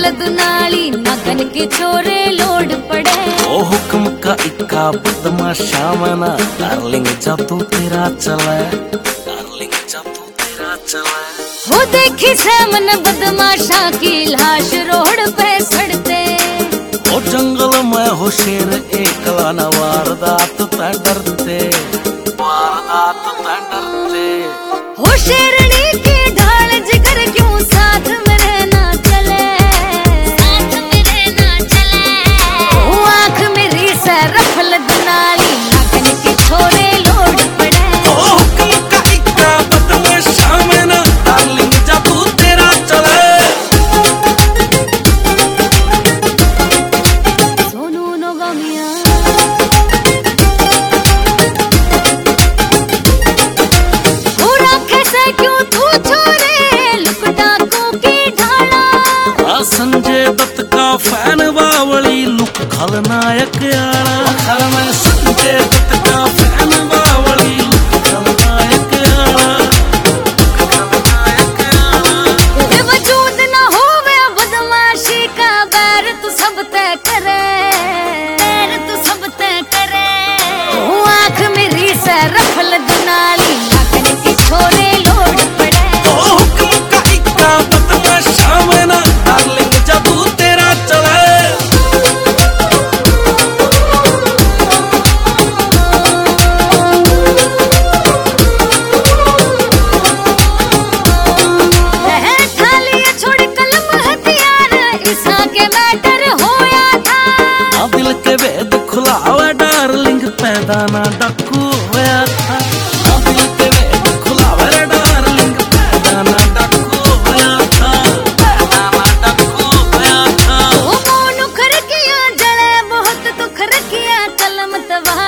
रफल दुनाली नगन के चोरे लोड पड़े। ओ हुक्म का इक्का बदमाशा मना डार्लिंग जादू तेरा चला, डार्लिंग जादू तेरा चला। वो देखी सामने बदमाशा की लाश रोड पे सड़ते। ओ जंगल में हो शेर एकला न वारदात तै डरते, वारदात तै डरते। हो शेरनी की ढाल जिगर क्यों साथ में रहना चले, साथ में रहना चले। वो आँख मेरी से रफल दुनाली नगन के छोरे लोड पड़े। ओ हुक्म का इक्का बदमाशा मना डार्लिंग जादू तेरा चला। सोनू नोगामिया क्यों तू छोरे लुक डाकू की ढाला। संजय दत्त का फैन बावली लुक खलनायक आला, खल संजय दत्त का फैन बावली लुक खलनायक आला, खलनायक आला। वजूद न होवे बदमाशी का बैर तू सब तय करे, बैर तू सब तय करे। वो आँख मेरी से रफल दुनाली नगन के छोरे लोड पड़े। ओ हुक्म का इक्का बदमाशा मना डार्लिंग जादू तेरा चला। थाली छोड़ कलम हथियार ईसा के मैटर होया था। दिल के वेद खुलावा डार्लिंग पैदा ना डाकू होया था। दिल के वेद खुलावा डार्लिंग पैदा ना डाकू होया था, पैदा ना डाकू होया था। वो मौन खरकियां जले बहुत दुख रखिया कलम तवा